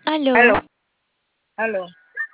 Aló, Aló, aló,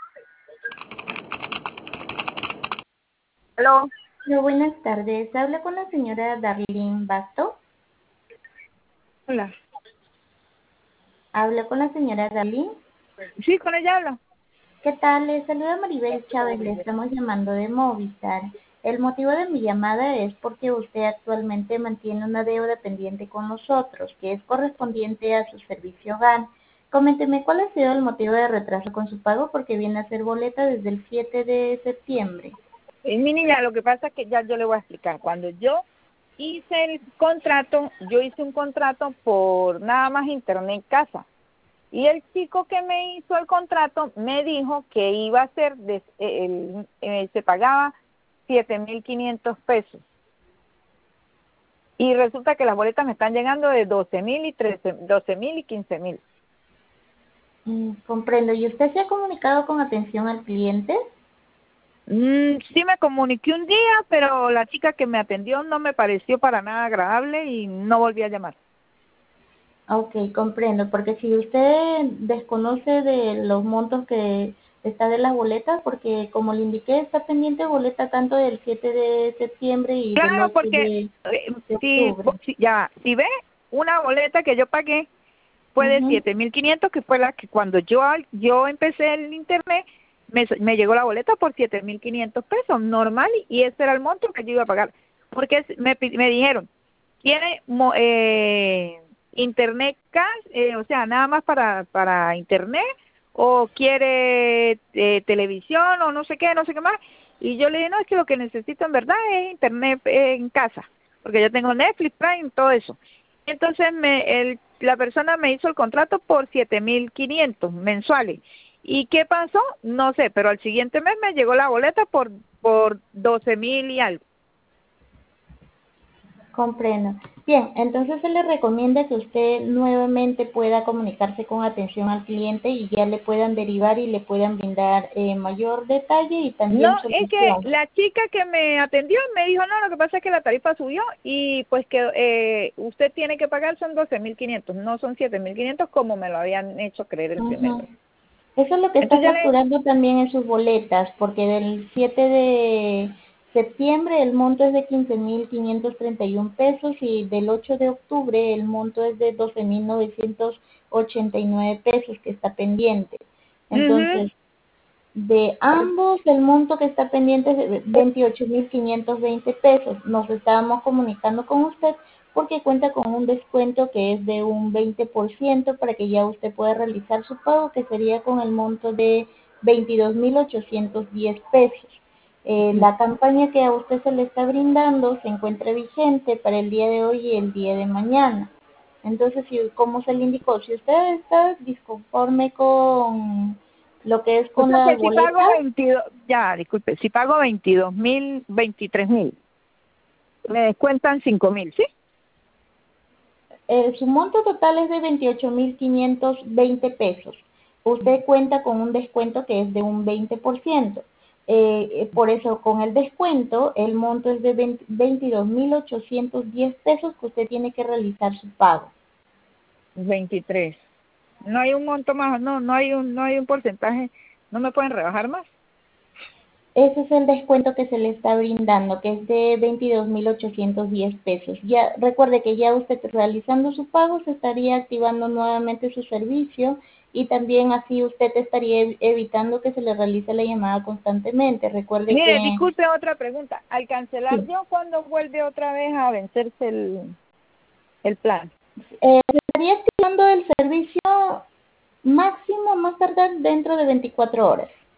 aló. Hola, buenas tardes. Habla con la señora Darlene Basto. Hola. Habla con la señora Darlene. Sí, con ella habla. ¿Qué tal? Le saluda Maribel Chávez. Le estamos llamando de Movistar. El motivo de mi llamada es porque usted actualmente mantiene una deuda pendiente con nosotros, que es correspondiente a su servicio GAN. Coménteme cuál ha sido el motivo de retraso con su pago, porque viene a ser boleta desde el 7 de septiembre. Mi niña, lo que pasa es que ya yo le voy a explicar. Cuando yo hice el contrato, yo hice un contrato por nada más internet en casa. Y el chico que me hizo el contrato me dijo que iba a ser, se pagaba 7.500 pesos. Y resulta que las boletas me están llegando de 12.000 y 12.000 y 15.000. Comprendo. ¿Y usted se ha comunicado con atención al cliente? Sí me comuniqué un día, pero la chica que me atendió no me pareció para nada agradable y no volví a llamar. Ok, comprendo, porque si usted desconoce de los montos que está de las boletas, porque como le indiqué, está pendiente boleta tanto del 7 de septiembre y del Claro, 8 porque de octubre. si ve, una boleta que yo pagué fue de Ujú. 7.500, que fue la que cuando yo empecé el internet, me llegó la boleta por 7.500 pesos, normal, y ese era el monto que yo iba a pagar. Porque me dijeron, ¿quiere internet cash, o sea, nada más para internet, o quiere televisión, o no sé qué, no sé qué más? Y yo le dije, no, es que lo que necesito en verdad es internet en casa, porque yo tengo Netflix, Prime, todo eso. Entonces la persona me hizo el contrato por 7.500 mensuales. ¿Y qué pasó? No sé, pero al siguiente mes me llegó la boleta por 12.000 y algo. Comprendo. Bien, entonces se le recomienda que usted nuevamente pueda comunicarse con atención al cliente y ya le puedan derivar y le puedan brindar mayor detalle y No, también es que solución. la chica que me atendió me dijo, no, lo que pasa es que la tarifa subió y pues que usted tiene que pagar son 12.500, no son 7.500 como me lo habían hecho creer el primer Ujú. mes. Eso es lo que está Entonces ya le, facturando también en sus boletas, porque del 7 de septiembre el monto es de 15.531 pesos y del 8 de octubre el monto es de 12.989 pesos que está pendiente. ujú, Entonces, de ambos, el monto que está pendiente es de 28.520 pesos. Nos estábamos comunicando con usted porque cuenta con un descuento que es de un 20% para que ya usted pueda realizar su pago, que sería con el monto de 22.810 pesos. La campaña que a usted se le está brindando se encuentra vigente para el día de hoy y el día de mañana. Entonces, si, como se le indicó, si usted está disconforme con lo que es o con sea las que si pago boletas, 22, ya, disculpe, si pago 22.000, 23.000, me descuentan 5.000, ¿sí? su monto total es de 28.520 pesos. Usted cuenta con un descuento que es de un 20%. Por eso, con el descuento, el monto es de 22.810 pesos que usted tiene que realizar su pago. 23. No hay un monto más, no hay un porcentaje, no me pueden rebajar más. Ese es el descuento que se le está brindando, que es de 22.810 pesos. Ya recuerde que ya usted realizando su pago se estaría activando nuevamente su servicio y también así usted estaría evitando que se le realice la llamada constantemente. Recuerde Mire, que disculpe otra pregunta. Al cancelar sí, yo, ¿cuándo vuelve otra vez a vencerse el plan? se estaría activando el servicio máximo más tardar dentro de 24 horas.